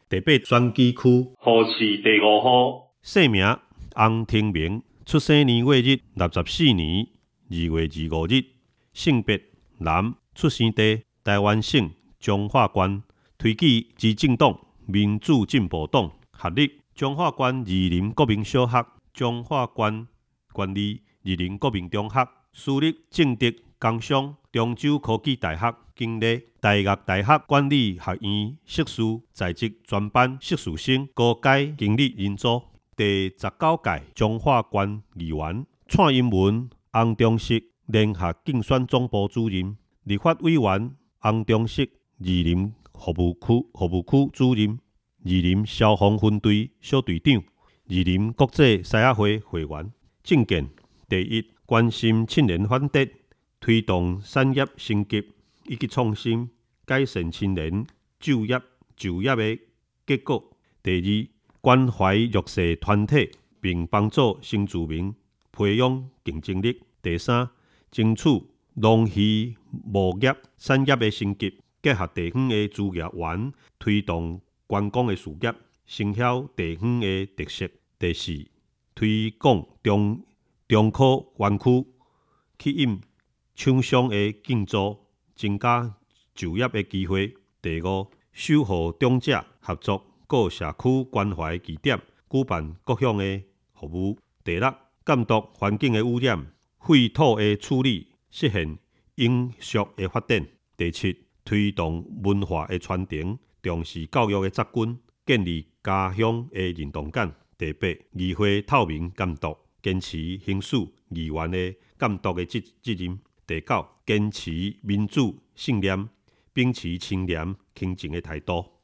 第8选举区河市第5号， 姓名洪庭明，出生年月日64年2月25日，性别男，出生地台湾省彰化县，推举执政党民主进步党，学历彰化县二林国民小学、彰化县县立二林国民中学，私立正德工商中州科技大学经历大学大学管理学院硕士，在职专班硕士生，高阶经理人组。第19届彰化县议员，蔡英文洪忠实联合竞选总部主任，立法委员洪忠实二林服务区主任，二林消防分队小队长，二林国际西亚会会员。政见第1，关心青年反跌，推动产业升级以及创新，改善青年就业的结果。第2，关怀弱势团体，并帮助新住民培养竞争力。第3，争取农渔牧业产业的升级，结合地方的资源，推动观光的事业，承晓地方的特色。第4，推广中科园区，吸引厂商的进驻，增加就业的机会。第5，守护长者合作各社区关怀据点，举办各项的服务。第6，监督环境的污染、废土的处理，实现永续的发展。第7，推动文化的传承，重视教育的责任，建立家乡的认同感。第8，议会透明监督，坚持行使议员的监督的责任。第9，坚持民主信念，秉持清廉轻正的态度。